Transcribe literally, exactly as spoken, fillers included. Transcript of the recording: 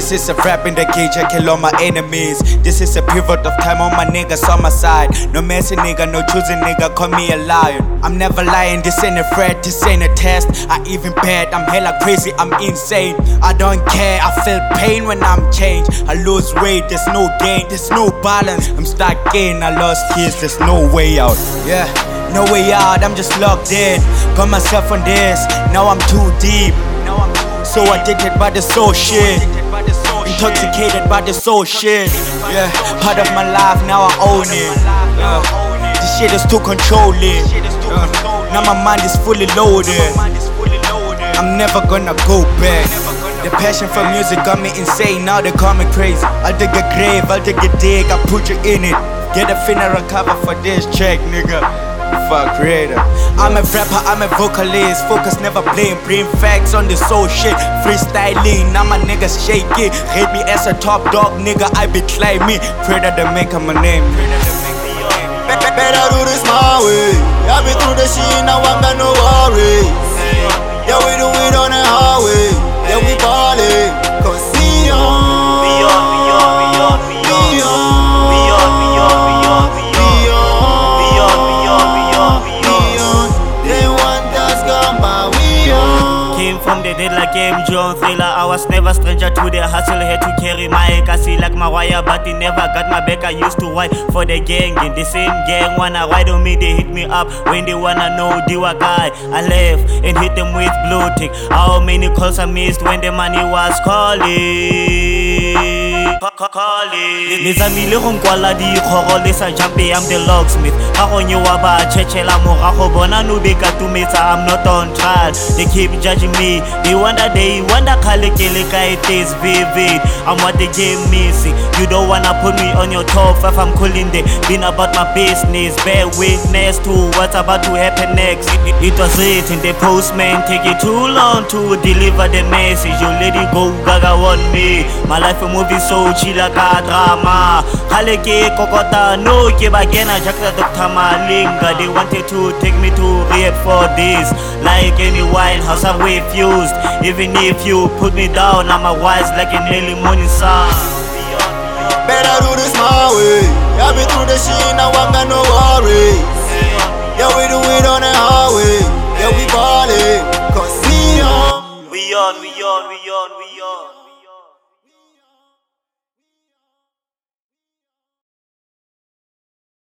This is a rap in the cage, I kill all my enemies. This is a pivot of time, all my niggas on my side. No messy nigga, no choosing nigga, call me a lion. I'm never lying, this ain't a threat, this ain't a test. I even bet, I'm hella crazy, I'm insane. I don't care, I feel pain when I'm changed. I lose weight, there's no gain, there's no balance. I'm stuck in, I lost keys, there's no way out. Yeah, no way out, I'm just locked in. Got myself on this, now I'm too deep. So addicted by the soul shit, intoxicated by the soul shit. Yeah, part of my life, now I own it. Yeah, this shit is too controlling. Yeah, now my mind is fully loaded. I'm never gonna go back. The passion for music got me insane, now they call me crazy. I'll dig a grave, I'll dig a dig, I'll put you in it. Get a funeral cover for this track, nigga. Fuck creator. I'm a rapper, I'm a vocalist. Focus, never blame. Bring facts on the soul shit. Freestyling, now my niggas shake it. Hate me as a top dog, nigga, I be climbing. Pray that they make my name. Better do this my way. I be through the shit, now I got no worries. Yeah, we do it on the highway. Yeah, we ballin'. Cause we on. We on, we on, we on, we on. We on, we on, we on, we on. We on, we on, we on, we on. They want us gone, but we on. Came from the dead like M. John Thriller. I was never stranger to the hustle. Had to carry my kasi like my wire, but he never got my back. I used to white for the gang. In the same gang, wanna ride on me, they hit me up when they wanna know the guy. I left and hit them with blue tick. How many calls I missed when the money was calling? Nizamile gong kwala di khoro le sa jampe, I'm the locksmith. Ga go nyewa ba tshetsela morago bona no be ka tumetsa, I'm not on trial. They keep judging me, they wonder they wonder khale ke le ka it is vivid. I'm what the game missing. You don't wanna put me on your top five, I'm calling the been about my business. Bear witness to what's about to happen next. It, it, it was written, the postman take it too long to deliver the message. You let it go, gaga want me. My life a movie so chill like a drama. Khale ke kokota no ke ba kena jakta Doctor Malinga. They wanted to take me to rehab for this. Like any wine house I refused. Even if you put me down, I'm a wise like an early morning sun. Better do this my way. Yeah, be through the shit, now I got no worries. Yeah, we do it on the highway. Yeah, we ballin'. Cause we on. We on, we on, we on, we on.